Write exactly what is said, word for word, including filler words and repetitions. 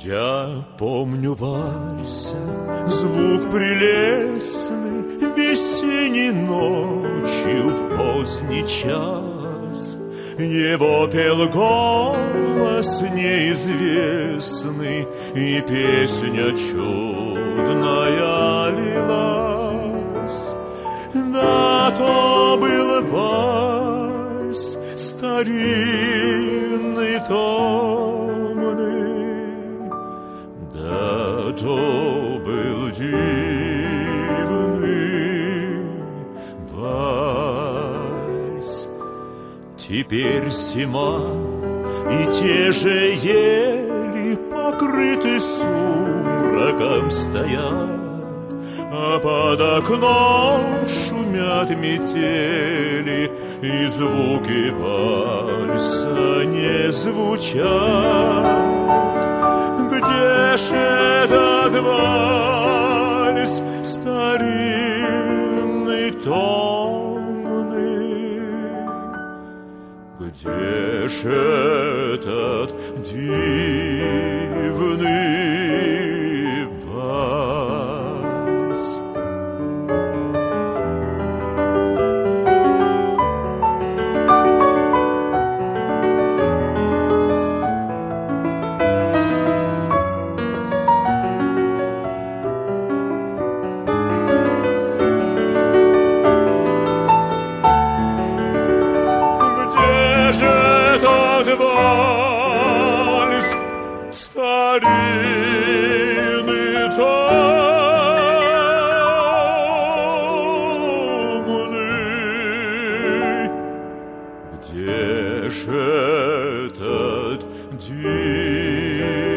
Я помню вальса, звук прелестный, весенней ночью в поздний час. Его пел голос неизвестный, и песня чудная лилась. Да, то был вальс старинный, томный, да, то был дивный вальс. Теперь зима, и те же ели покрыты сумраком стоят, а под окном шумят метели, и звуки вальса не звучат. Где ж этот вальс старинный, томный? Где ж этот дивный вальс? Вальс старинный, томный, где ж этот день?